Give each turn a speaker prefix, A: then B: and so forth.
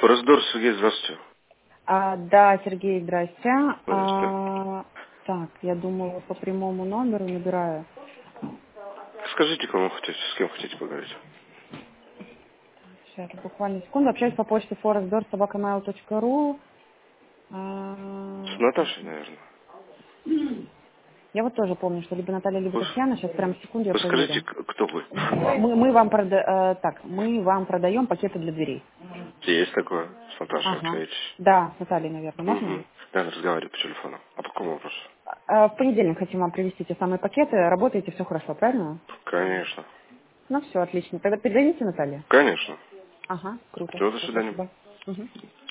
A: Раздор, Сергей, здравствуйте.
B: Да, Сергей, здрасте.
A: Здрасте.
B: Так, я думаю, по прямому номеру набираю.
A: Скажите, кому хотите, с кем хотите поговорить.
B: Сейчас, буквально секунду. Общаюсь по почте forestdoor@mail.ru.
A: С Наташей, наверное.
B: Я вот тоже помню, что либо Наталья, либо Татьяна. Сейчас прям секунду я
A: Вы скажите,
B: проверю.
A: кто вы?
B: Мы вам продаем пакеты для дверей.
A: Есть такое. С Наташей
B: Ага.
A: общаетесь.
B: Да, с Натальей, наверное, можно?
A: Угу. Да, разговариваю по телефону. А по какому вопросу?
B: В понедельник хотим вам привезти те самые пакеты. Работаете, все хорошо, правильно?
A: Конечно.
B: Ну все, отлично. Тогда передадите Наталье?
A: Конечно.
B: Ага, круто.
A: Все, до
B: Все,
A: свидания.
B: спасибо. Мгм.